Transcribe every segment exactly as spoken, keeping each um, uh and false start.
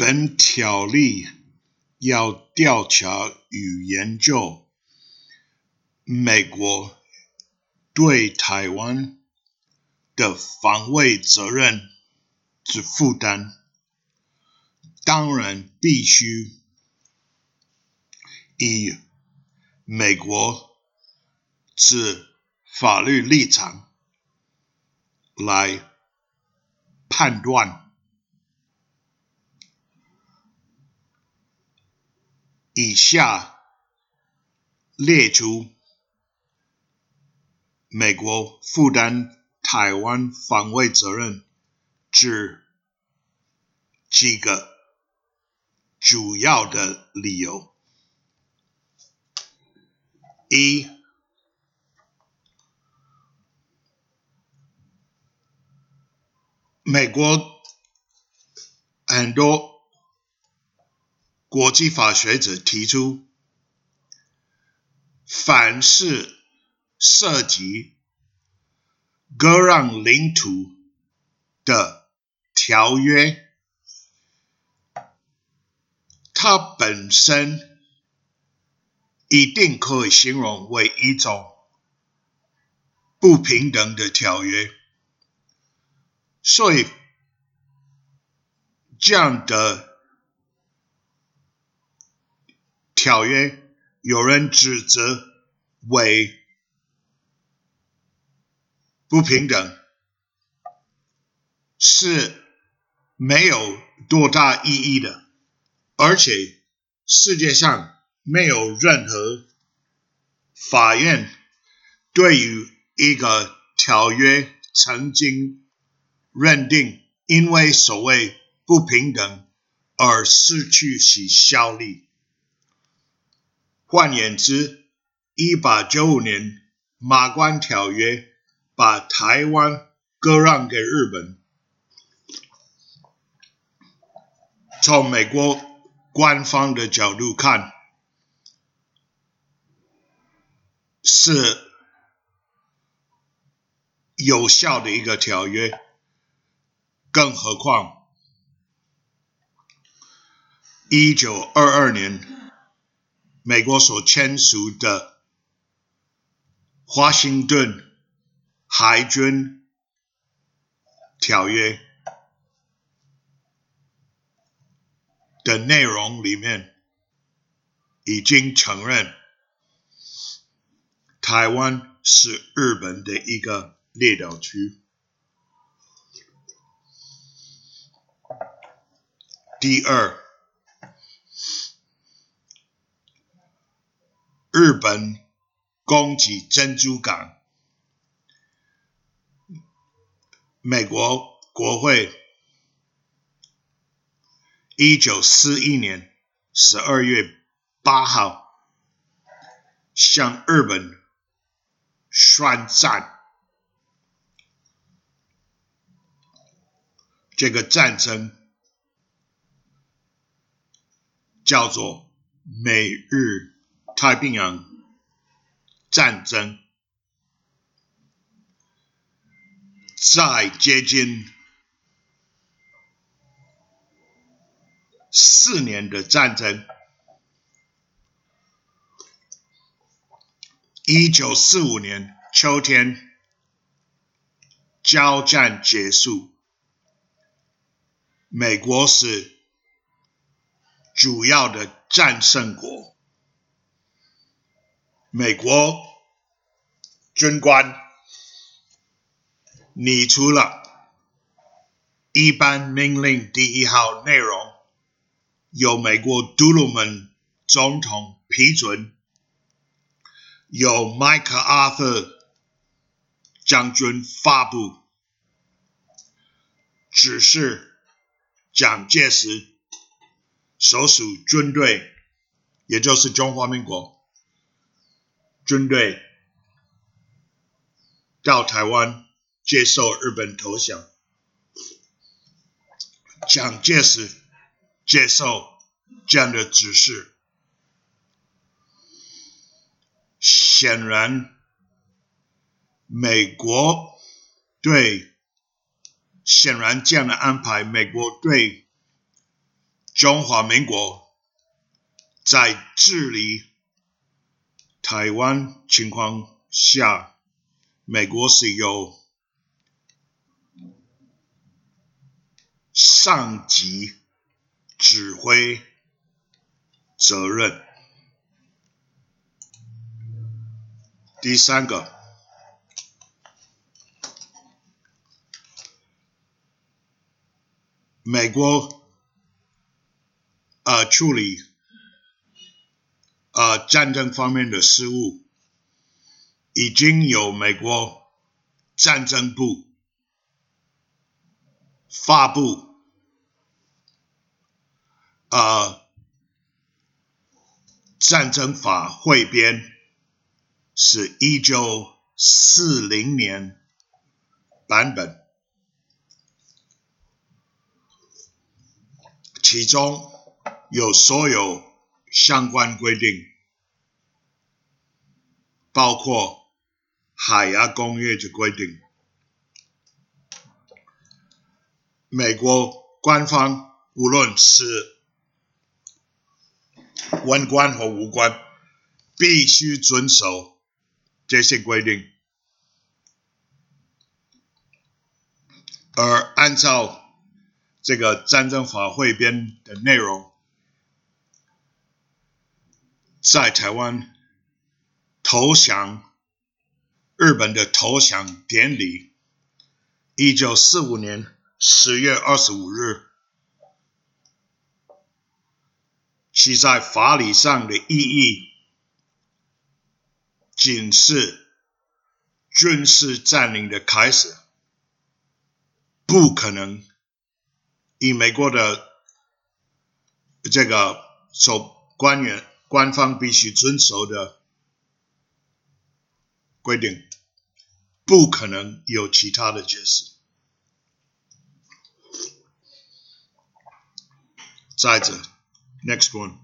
本条例要调查与研究美国对台湾的防卫责任之负担，当然必须以美国之法律立场来判断。以下列出美国负担台湾防卫责任之几个主要的理由。一，美国很多国际法学者提出，凡是涉及割让领土的条约，它本身一定可以形容为一种不平等的条约，所以这样的条约有人指责为不平等，是没有多大意义的，而且世界上没有任何法院对于一个条约曾经认定因为所谓不平等而失去其效力。换言之，一八九五年马关条约把台湾割让给日本，从美国官方的角度看，是有效的一个条约，更何况一九二二年美国所签署的华盛顿海军条约的内容里面已经承认台湾是日本的一个列岛区。第二，日本攻击珍珠港，美国国会一九四一年十二月八号向日本宣战，这个战争叫做美日太平洋战争。在接近四年的战争，一九四五年秋天交战结束，美国是主要的战胜国，美国军官拟出了一般命令第一号内容，由美国杜鲁门总统批准，由麦克阿瑟将军发布，指示蒋介石所属军队，也就是中华民国军队，到台湾接受日本投降。蒋介石接受这样的指示，显然美国对显然这样的安排，美国对中华民国在治理台湾情况下，美国是有上级指挥责任。第三个，美国呃处理呃战争方面的事务，已经有美国战争部发布呃战争法汇编，是一九四零年版本，其中有所有相关规定，包括海牙公约的规定。美国官方无论是文官或武官，必须遵守这些规定，而按照这个战争法汇编的内容，在台湾投降日本的投降典礼，一九四五年十月二十五日，其在法理上的意义仅是军事占领的开始，不可能以美国的这个守官员官方必须遵守的规定，不可能有其他的解释。再者 ，next one，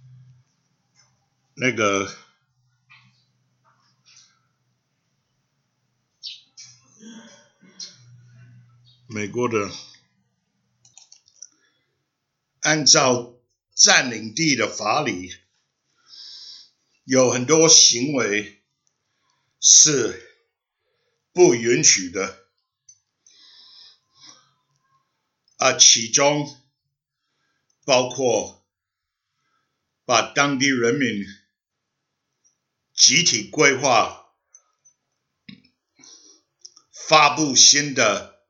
那个美国的按照占领地的法理，有很多行为是不允许的，啊，其中包括把当地人民集体规划、发布新的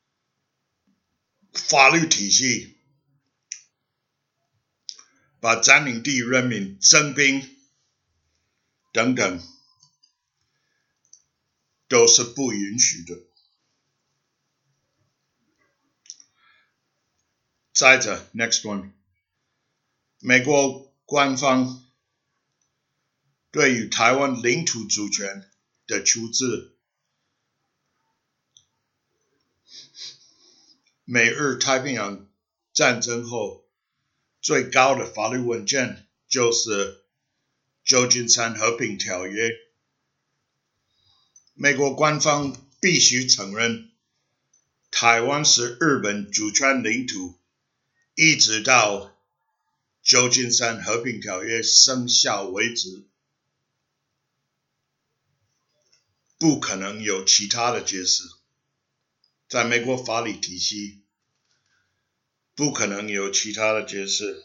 法律体系、把占领地人民征兵等等，都是不允许的。再者 ，next one， 美国官方对于台湾领土主权的处置，美日太平洋战争后最高的法律文件就是旧金山和平条约。美国官方必须承认台湾是日本主权领土，一直到旧金山和平条约生效为止，不可能有其他的解释。在美国法理体系，不可能有其他的解释。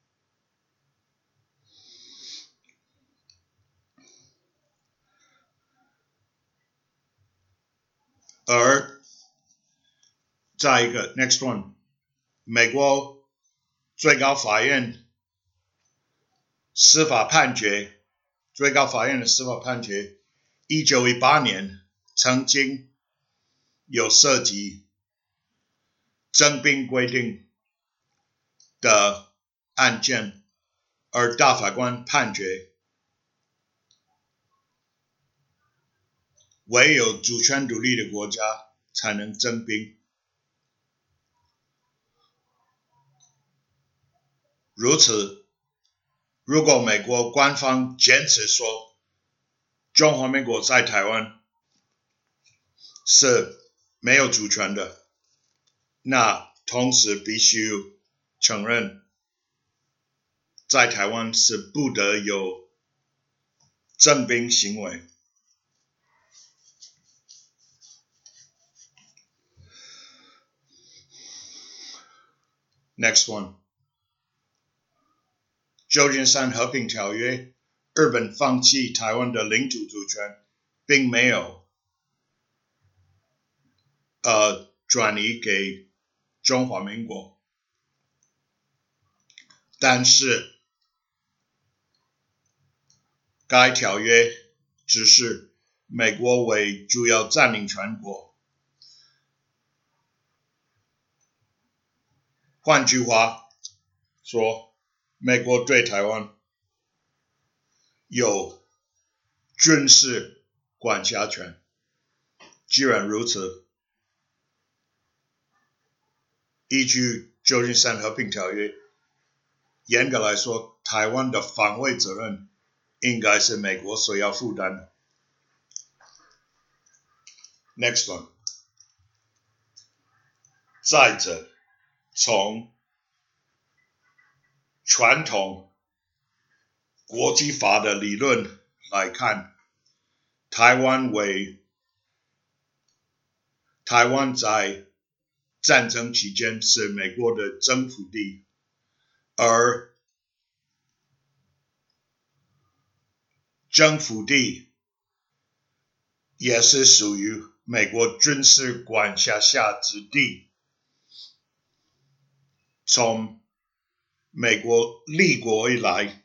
而再一个 next one， 美国最高法院司法判决，最高法院的司法判决，一九一八年曾经有涉及征兵规定的案件，而大法官判决，唯有主权独立的国家才能征兵。如此，如果美国官方坚持说中华民国在台湾是没有主权的，那同时必须承认在台湾是不得有征兵行为。Next one， 旧金山和平条约，日本放弃台湾的领土主权，并没有呃转移给中华民国，但是该条约只是美国为主要占领全国。换句话说，美国对台湾有军事管辖权。既然如此，依据旧金山和平条约，严格来说，台湾的防卫责任应该是美国所要负担的。Next one， 再者，从传统国际法的理论来看，台湾为台湾在战争期间是美国的征服地，而征服地也是属于美国军事管辖下之地。从美国立国以来，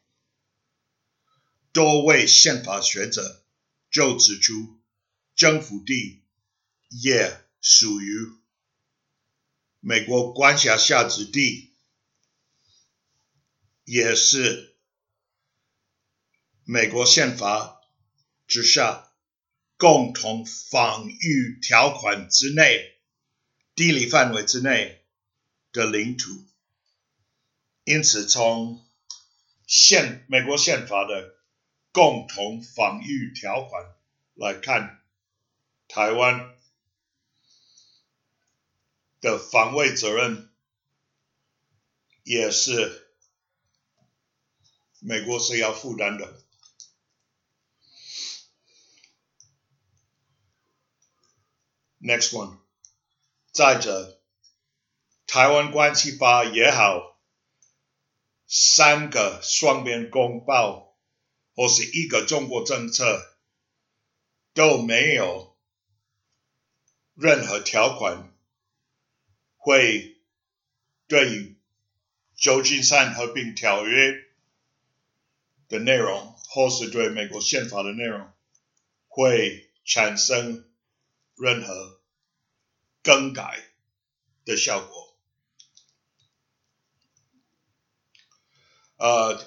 多位宪法学者就指出，征服地也属于美国管辖下之地，也是美国宪法之下共同防御条款之内、地理范围之内的领土。因此，从宪美国宪法的共同防御条款来看，台湾的防卫责任也是美国是要负担的。Next one， 再者，台湾关系法也好，三个双边公报或是一个中国政策都没有任何条款会对于旧金山和平条约的内容，或是对美国宪法的内容，会产生任何更改的效果。呃，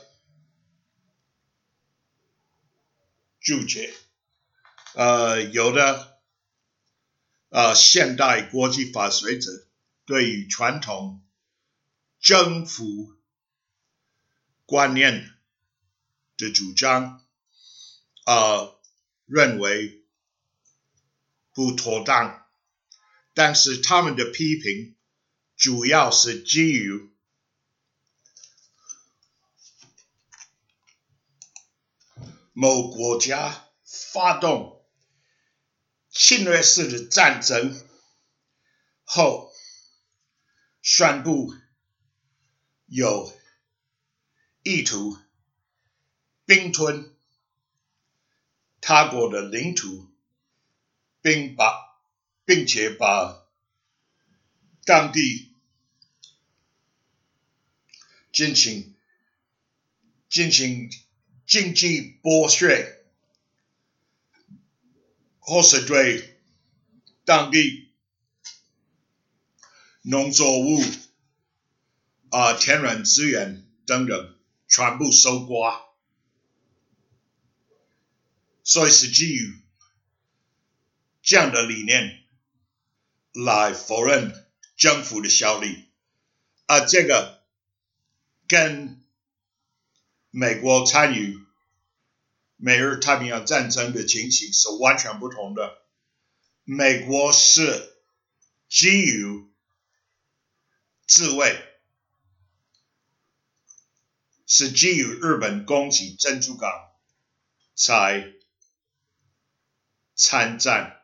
注解，呃，有的呃现代国际法学者对于传统征服观念的主张，呃，认为不妥当，但是他们的批评主要是基于某国家发动侵略式的战争后，宣布有意图并吞他国的领土，并把并且把当地进行进行经济剥削，或是对当地农作物、啊、呃、天然资源等等全部收刮，所以是基于这样的理念来否认政府的效力，而这个跟美国参与美日太平洋战争的情形是完全不同的。美国是基于自卫， 是基于日本攻击珍珠港才参战，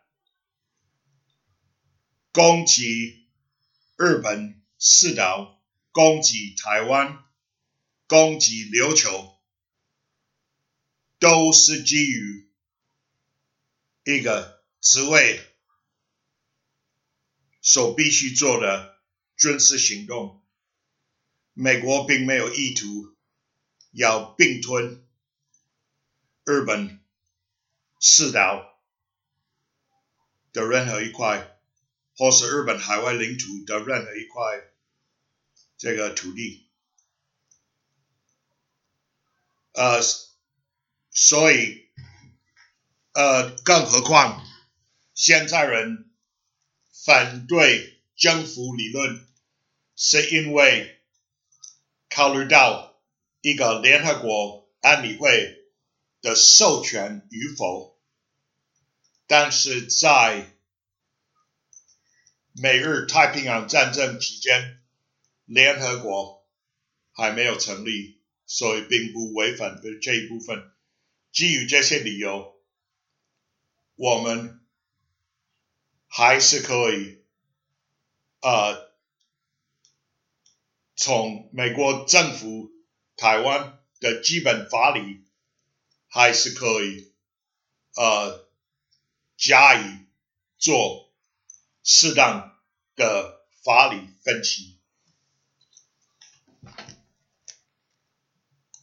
攻击日本四岛，攻击台湾，攻击琉球，都是基于一个职位所必须做的军事行动。美国并没有意图要并吞日本四岛的任何一块，或是日本海外领土的任何一块这个土地。呃，所以呃，更何况现在人反对征服理论，是因为考虑到一个联合国安理会的授权与否，但是在美日太平洋战争期间，联合国还没有成立，所以并不违反这一部分。基于这些理由，我们还是可以呃从美国政府台湾的基本法理还是可以呃加以做适当的法理分析。